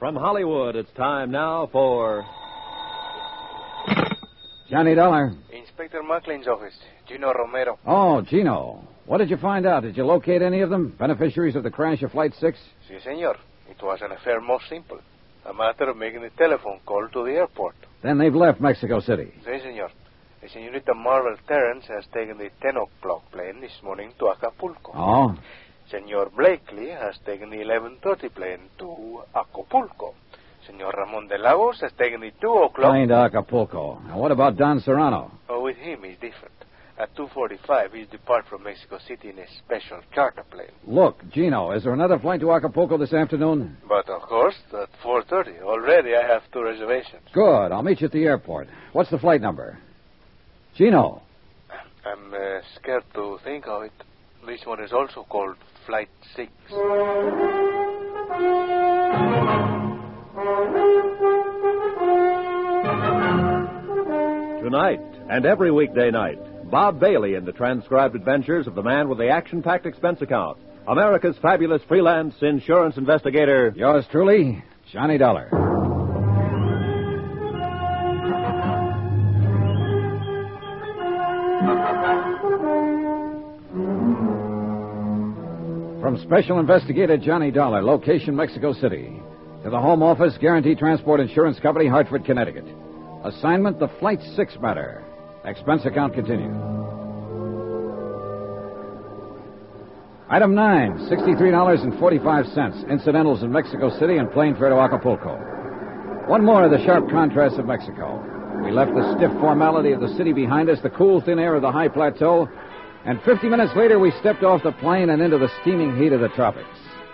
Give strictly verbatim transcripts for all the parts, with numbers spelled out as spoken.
From Hollywood, it's time now for... Johnny Dollar. Inspector Macklin's office. Gino Romero. Oh, Gino. What did you find out? Did you locate any of them? Beneficiaries of the crash of Flight six? Si, senor. It was an affair most simple. A matter of making a telephone call to the airport. Then they've left Mexico City. Si, senor. The senorita Marvel Terrence has taken the ten o'clock plane this morning to Acapulco. Oh? Senor Blakely has taken the eleven thirty plane to Acapulco. Senor Ramon de Lagos has taken the two o'clock... Plane to Acapulco. Now, what about Don Serrano? Oh, with him, he's different. At two forty-five, he's depart from Mexico City in a special charter plane. Look, Gino, is there another flight to Acapulco this afternoon? But, of course, at four thirty. Already I have two reservations. Good. I'll meet you at the airport. What's the flight number? Gino. I'm uh, scared to think of it. This one is also called Flight six. Tonight and every weekday night, Bob Bailey in the transcribed adventures of the man with the action-packed expense account, America's fabulous freelance insurance investigator. Yours truly, Johnny Dollar. From Special Investigator Johnny Dollar, location Mexico City, to the Home Office, Guarantee Transport Insurance Company, Hartford, Connecticut. Assignment, the Flight six matter. Expense account continued. Item nine, sixty-three dollars and forty-five cents. Incidentals in Mexico City and plane fare to Acapulco. One more of the sharp contrasts of Mexico. We left the stiff formality of the city behind us, the cool, thin air of the high plateau, and fifty minutes later we stepped off the plane and into the steaming heat of the tropics.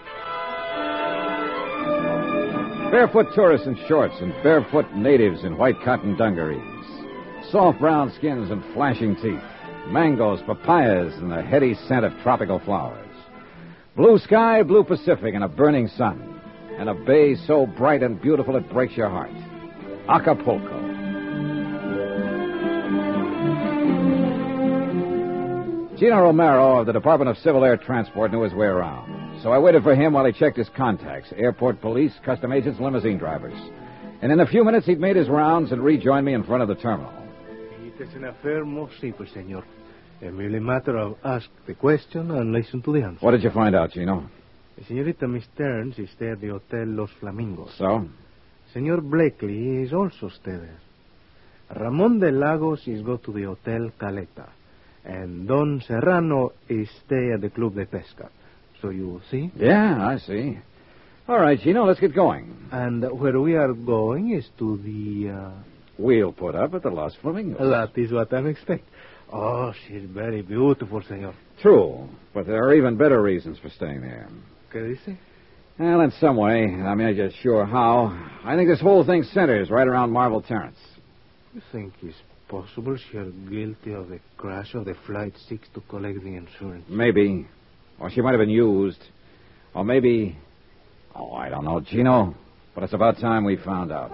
Barefoot tourists in shorts and barefoot natives in white cotton dungarees. Soft brown skins and flashing teeth. Mangoes, papayas, and the heady scent of tropical flowers. Blue sky, blue Pacific, and a burning sun. And a bay so bright and beautiful it breaks your heart. Acapulco. Gino Romero of the Department of Civil Air Transport knew his way around. So I waited for him while he checked his contacts, airport police, custom agents, limousine drivers. And in a few minutes, he'd made his rounds and rejoined me in front of the terminal. It is an affair most simple, senor. A merely matter of ask the question and listen to the answer. What did you find out, Gino? The senorita Miss Terrence is stay at the Hotel Los Flamingos. So? Senor Blakely is also stay there. Ramon de Lagos is go to the Hotel Caleta. And Don Serrano is stay at the Club de Pesca. So you see? Yeah, I see. All right, Gino, let's get going. And where we are going is to the... Uh... We'll put up at the Los Flamingos. That is what I expect. Oh, she's very beautiful, senor. True, but there are even better reasons for staying there. ¿Qué dice? Well, in some way, I'm not just sure how. I think this whole thing centers right around Marvel Terrence. You think it's possible she's guilty of the crash of the Flight six to collect the insurance? Maybe. Or she might have been used. Or maybe... Oh, I don't know, Gino. But it's about time we found out.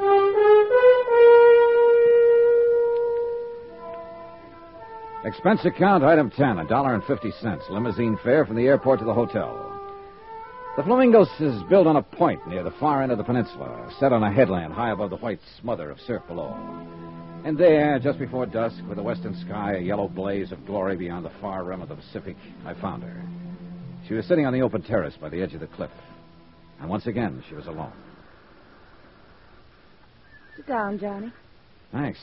Expense account, item ten, a dollar and fifty cents. Limousine fare from the airport to the hotel. The Flamingos is built on a point near the far end of the peninsula, set on a headland high above the white smother of surf below. And there, just before dusk, with the western sky a yellow blaze of glory beyond the far rim of the Pacific, I found her. She was sitting on the open terrace by the edge of the cliff. And once again, she was alone. Sit down, Johnny. Thanks.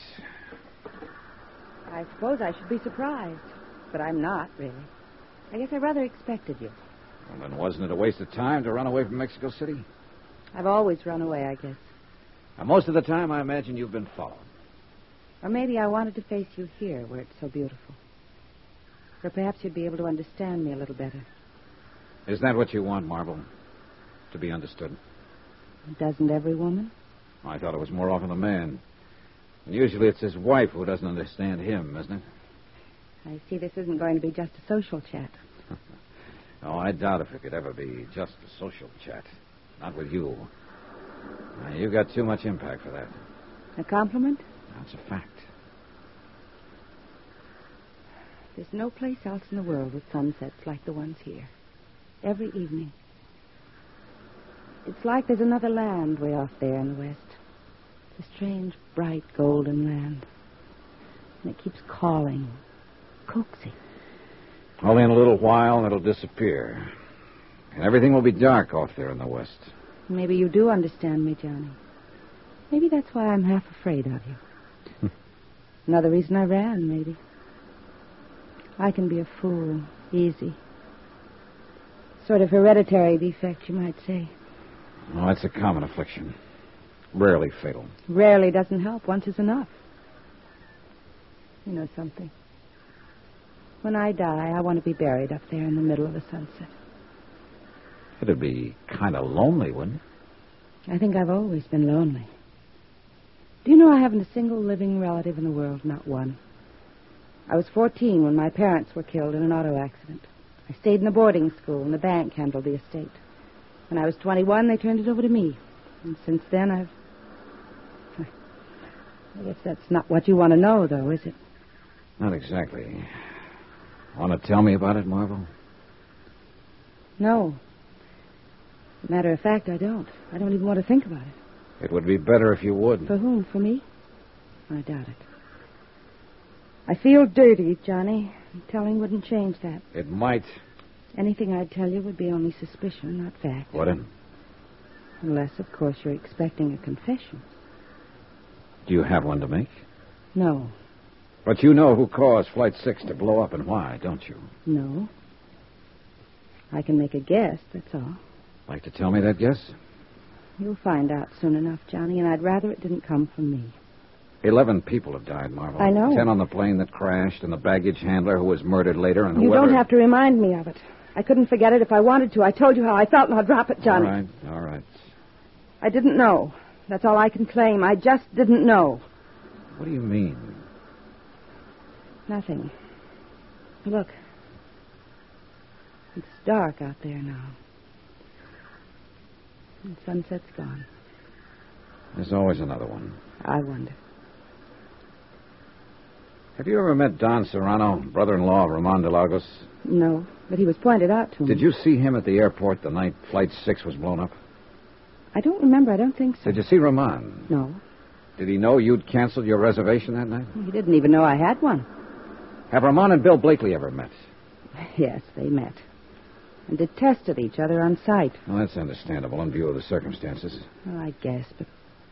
I suppose I should be surprised, but I'm not, really. I guess I rather expected you. Well, then wasn't it a waste of time to run away from Mexico City? I've always run away, I guess. Now, most of the time, I imagine you've been followed. Or maybe I wanted to face you here, where it's so beautiful. Or perhaps you'd be able to understand me a little better. Isn't that what you want, Marvel? To be understood? Doesn't every woman? I thought it was more often the man. And usually it's his wife who doesn't understand him, isn't it? I see this isn't going to be just a social chat. Oh, I doubt if it could ever be just a social chat. Not with you. Now, you've got too much impact for that. A compliment? That's a fact. There's no place else in the world with sunsets like the ones here. Every evening. It's like there's another land way off there in the west. A strange, bright, golden land. And it keeps calling, coaxing. Only in a little while, it'll disappear. And everything will be dark off there in the west. Maybe you do understand me, Johnny. Maybe that's why I'm half afraid of you. Another reason I ran, maybe. I can be a fool, easy. Sort of hereditary defect, you might say. Oh, that's a common affliction. Rarely fatal. Rarely doesn't help. Once is enough. You know something? When I die, I want to be buried up there in the middle of the sunset. It'd be kind of lonely, wouldn't it? I think I've always been lonely. Do you know I haven't a single living relative in the world? Not one. I was fourteen when my parents were killed in an auto accident. I stayed in a boarding school, and the bank handled the estate. When I was twenty-one, they turned it over to me. And since then, I've... I guess that's not what you want to know, though, is it? Not exactly. Want to tell me about it, Marvel? No. As a matter of fact, I don't. I don't even want to think about it. It would be better if you would. For whom? For me? I doubt it. I feel dirty, Johnny. Telling wouldn't change that. It might. Anything I'd tell you would be only suspicion, not fact. What? In? Unless, of course, you're expecting a confession. Do you have one to make? No. But you know who caused Flight six to blow up and why, don't you? No. I can make a guess, that's all. Like to tell me that guess? You'll find out soon enough, Johnny, and I'd rather it didn't come from me. Eleven people have died, Marvel. I know. Ten on the plane that crashed, and the baggage handler who was murdered later, and You whoever... don't have to remind me of it. I couldn't forget it if I wanted to. I told you how I felt, and I'll drop it, Johnny. All right, all right. I didn't know. That's all I can claim. I just didn't know. What do you mean? Nothing. Look. It's dark out there now. The sunset's gone. There's always another one. I wonder. Have you ever met Don Serrano, brother-in-law of Ramon de Lagos? No, but he was pointed out to me. Did you see him at the airport the night Flight six was blown up? I don't remember. I don't think so. Did you see Ramon? No. Did he know you'd canceled your reservation that night? He didn't even know I had one. Have Ramon and Bill Blakely ever met? Yes, they met. And detested each other on sight. Well, that's understandable in view of the circumstances. Well, I guess, but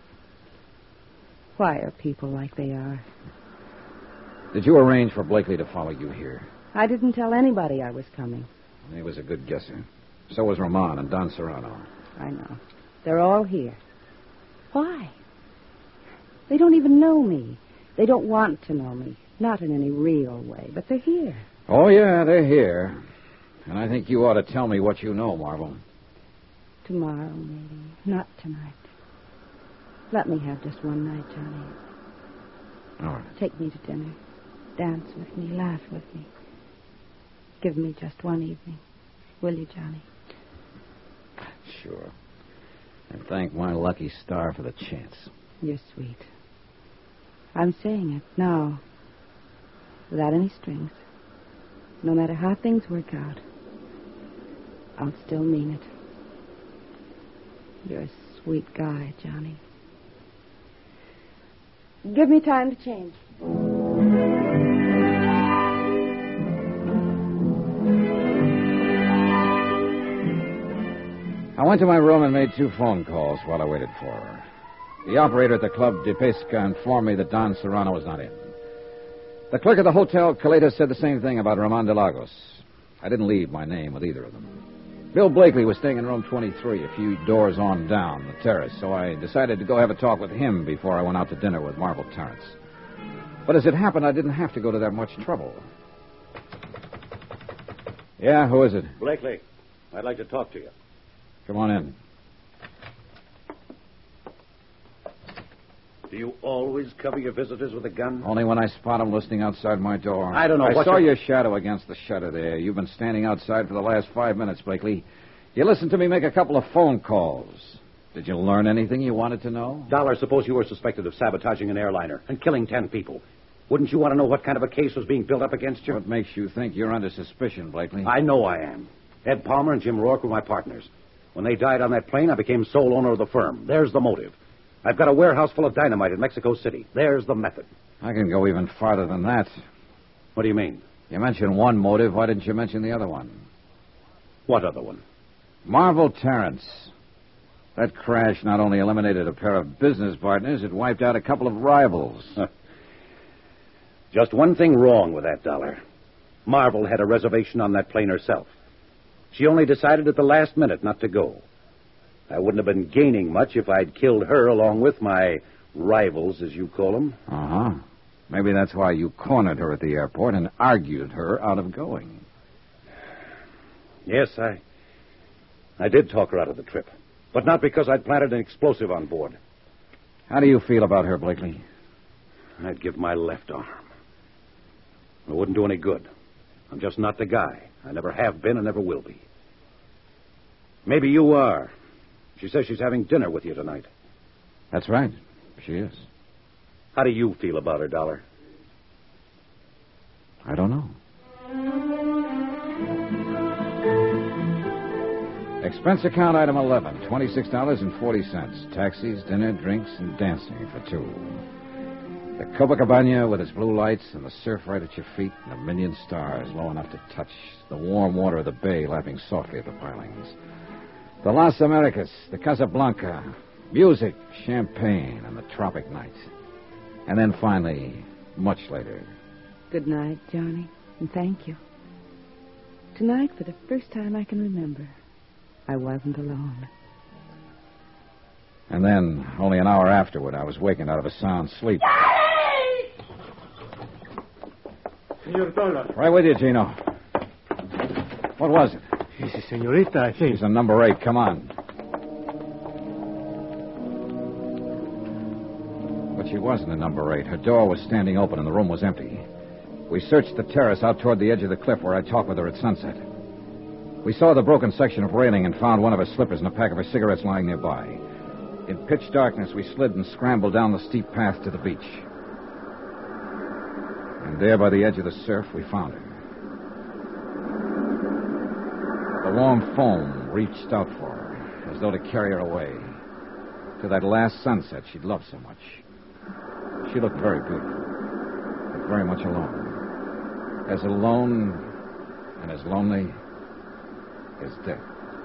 why are people like they are? Did you arrange for Blakely to follow you here? I didn't tell anybody I was coming. He was a good guesser. So was Ramon and Don Serrano. I know. They're all here. Why? They don't even know me. They don't want to know me. Not in any real way, but they're here. Oh, yeah, they're here. And I think you ought to tell me what you know, Marvel. Tomorrow, maybe. Not tonight. Let me have just one night, Johnny. All right. Take me to dinner. Dance with me. Laugh with me. Give me just one evening. Will you, Johnny? Sure. And thank my lucky star for the chance. You're sweet. I'm saying it now. Without any strings. No matter how things work out, I'll still mean it. You're a sweet guy, Johnny. Give me time to change. I went to my room and made two phone calls while I waited for her. The operator at the Club de Pesca informed me that Don Serrano was not in. The clerk at the Hotel Caleta said the same thing about Ramon de Lagos. I didn't leave my name with either of them. Bill Blakely was staying in room twenty-three, a few doors on down the terrace, so I decided to go have a talk with him before I went out to dinner with Marvel Terrence. But as it happened, I didn't have to go to that much trouble. Yeah, who is it? Blakely, I'd like to talk to you. Come on in. Do you always cover your visitors with a gun? Only when I spot him listening outside my door. I don't know. I what saw your... your shadow against the shutter there. You've been standing outside for the last five minutes, Blakely. You listened to me make a couple of phone calls. Did you learn anything you wanted to know? Dollar, suppose you were suspected of sabotaging an airliner and killing ten people. Wouldn't you want to know what kind of a case was being built up against you? What makes you think you're under suspicion, Blakely? I know I am. Ed Palmer and Jim Rourke were my partners. When they died on that plane, I became sole owner of the firm. There's the motive. I've got a warehouse full of dynamite in Mexico City. There's the method. I can go even farther than that. What do you mean? You mentioned one motive. Why didn't you mention the other one? What other one? Marvel Terrence. That crash not only eliminated a pair of business partners, it wiped out a couple of rivals. Just one thing wrong with that, Dollar. Marvel had a reservation on that plane herself. She only decided at the last minute not to go. I wouldn't have been gaining much if I'd killed her along with my rivals, as you call them. Uh-huh. Maybe that's why you cornered her at the airport and argued her out of going. Yes, I... I did talk her out of the trip. But not because I'd planted an explosive on board. How do you feel about her, Blakely? I'd give my left arm. It wouldn't do any good. I'm just not the guy. I never have been and never will be. Maybe you are. She says she's having dinner with you tonight. That's right. She is. How do you feel about her, Dollar? I don't know. Expense account item eleven, twenty-six dollars and forty cents. Taxis, dinner, drinks, and dancing for two. The Copacabana with its blue lights and the surf right at your feet and a million stars low enough to touch the warm water of the bay lapping softly at the pilings. The Las Americas, the Casablanca, music, champagne, and the tropic night. And then finally, much later. Good night, Johnny, and thank you. Tonight, for the first time I can remember, I wasn't alone. And then, only an hour afterward, I was wakened out of a sound sleep. Senor Dollar. Right with you, Gino. What was it? It's a senorita, I think. She's a number eight. Come on. But she wasn't a number eight. Her door was standing open and the room was empty. We searched the terrace out toward the edge of the cliff where I talked with her at sunset. We saw the broken section of railing and found one of her slippers and a pack of her cigarettes lying nearby. In pitch darkness, we slid and scrambled down the steep path to the beach. And there by the edge of the surf, we found her. The warm foam reached out for her, as though to carry her away, to that last sunset she'd loved so much. She looked very beautiful, but very much alone. As alone and as lonely as death.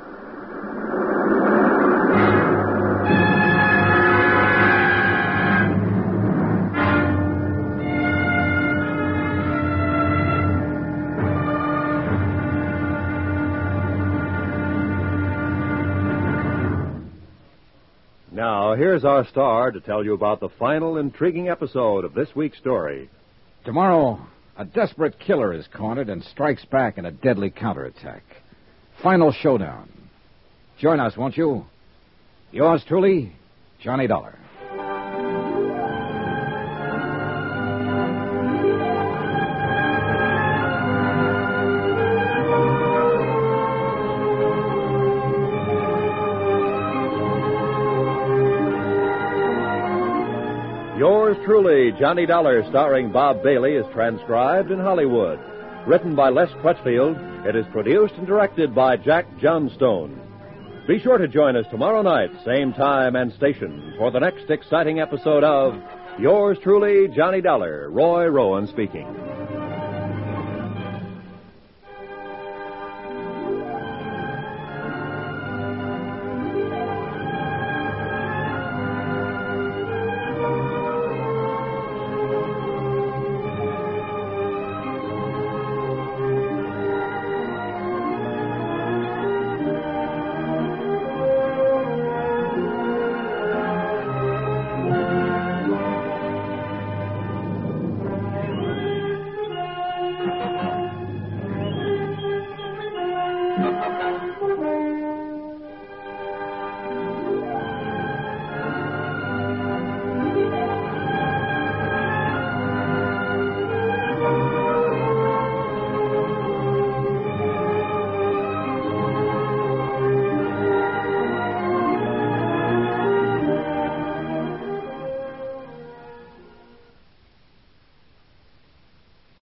Now, here's our star to tell you about the final intriguing episode of this week's story. Tomorrow, a desperate killer is cornered and strikes back in a deadly counterattack. Final showdown. Join us, won't you? Yours truly, Johnny Dollar. Yours truly, Johnny Dollar, starring Bob Bailey, is transcribed in Hollywood. Written by Les Crutchfield, it is produced and directed by Jack Johnstone. Be sure to join us tomorrow night, same time and station, for the next exciting episode of Yours truly, Johnny Dollar. Roy Rowan speaking. Thank you.